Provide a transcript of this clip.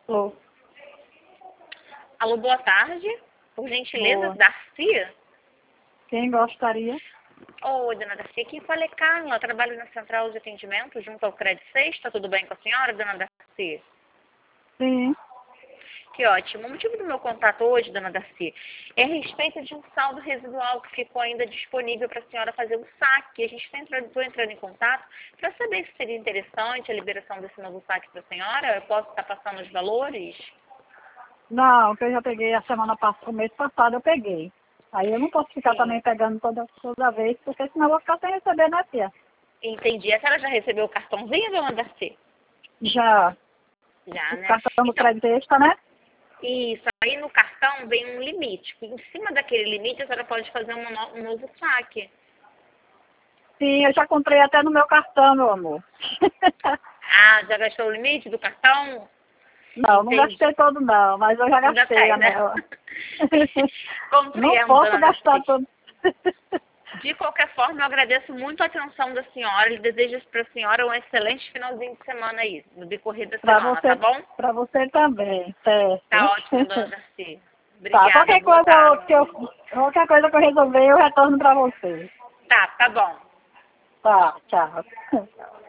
Alô, Alô, boa tarde. Por gentileza, boa. Darcy? Quem gostaria? Oi, dona Darcy. Aqui fala é Carla. Eu trabalho na central de atendimento junto ao Crédito Sexta. Tudo bem com a senhora, dona Darcy? Sim. Que ótimo. O motivo do meu contato hoje, dona Darcy, é a respeito de um saldo residual que ficou ainda disponível para a senhora fazer o saque. A gente está entrando em contato para saber se seria interessante a liberação desse novo saque para a senhora. Eu posso estar passando os valores? Não, que eu já peguei a semana passada, o mês passado eu peguei. Aí eu não posso ficar Sim. também pegando toda vez, porque senão eu vou ficar sem receber, né, tia? Entendi. A senhora já recebeu o cartãozinho, dona Darcy? Já, Já, o né? cartão do Então, crédito extra, né? isso. Aí no cartão vem um limite. E em cima daquele limite, a senhora pode fazer um novo saque. Sim, eu já comprei até no meu cartão, meu amor. Ah, já gastou o limite do cartão? Não, não Entendi. gastei todo não, mas eu já Ainda gastei tem, a né? nela. Não Compreendo, posso dona gastar Darcy. todo. De qualquer forma, eu agradeço muito a atenção da senhora e desejo para a senhora um excelente finalzinho de semana aí, no decorrer da semana, tá bom? Para você também, Tá certo? ótimo, dona Darcy. Tá, Obrigada, boa tarde. qualquer coisa que eu resolver, eu retorno para você. Tá bom. Tá, tchau.